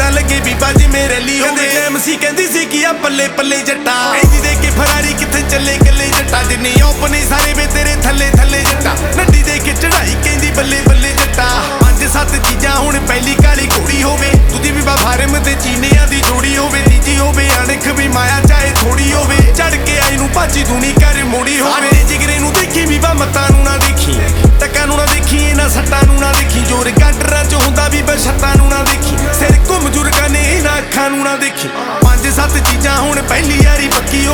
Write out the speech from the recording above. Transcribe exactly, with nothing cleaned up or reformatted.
ਨਾ ਲੱਗੇ ਬੀਬਾ ਜਿਵੇਂ ਰੈਲੀ ਹੋਵੇ ਐਮਸੀ ਕਹਿੰਦੀ ਸੀ ਕਿ ਆ ਪੱਲੇ ਪੱਲੇ ਜੱਟਾ ਕਹਿੰਦੀ ਦੇ ਕੇ ਫਰਾਰੀ ਕਿੱਥੇ ਚੱਲੇ ਕੱਲੇ ਜੱਟਾ ਜਿੰਨੇ ਆਪਣੇ ਸਾਰੇ ਵੇ ਤੇਰੇ ਥੱਲੇ ਥੱਲੇ ਜੱਟਾ ਨੱਡੀ ਦੇ ਕੇ ਚੜਾਈ ਕਹਿੰਦੀ ਬੱਲੇ ਬੱਲੇ ਜੱਟਾ ਪੰਜ ਸੱਤ ਚੀਜ਼ਾਂ ਹੁਣ ਪਹਿਲੀ ਕਾਲੀ ਘੋੜੀ ਹੋਵੇ ਦੂਜੀ ਵੀ ਫਾਰਮ ਤੇ ਚੀਨੀਆਂ ਦੀ ਜੋੜੀ ਹੋਵੇ ਤੀਜੀ ਹੋਵੇ ਅਣਖ ਵੀ ਮਾਇਆ ਚਾਹੇ ਥੋੜੀ ਹੋਵੇ ਚੜ ਕੇ ਆਈ ਨੂੰ ਭਾਜੀ ਦੂਣੀ ਕਰ ਮੋੜੀ ਹੋਵੇ ਜਿਗਰੇ ਨੂੰ ਦੇਖੀ ਵੀ ਮਤਾਂ ਨੂੰ ਨਾ ਦੇਖੀ ਟੱਕਾਂ ਨੂੰ ਨਾ ਦੇਖੀ ਇਹਨਾਂ ਸੱਟਾਂ ਨੂੰ ਨਾ ਦੇਖੀ ਜੋਰ ਗਾਡਰਾਂ ਚ ਹੁੰਦਾ ਵੀ ਬਸ਼ੱਤਾਂ ਨੂੰ ਨਾ ਦੇਖੀ ਸਿਰ ਘੁੰਮ ਜੁਰਗਾਂ ਨੇ ਇਹਨਾਂ ਅੱਖਾਂ ਨੂੰ ਨਾ ਦੇਖੀ ਪੰਜ ਸੱਤ ਚੀਜ਼ਾਂ ਹੁਣ ਪਹਿਲੀ ਯਾਰੀ ਪੱਕੀ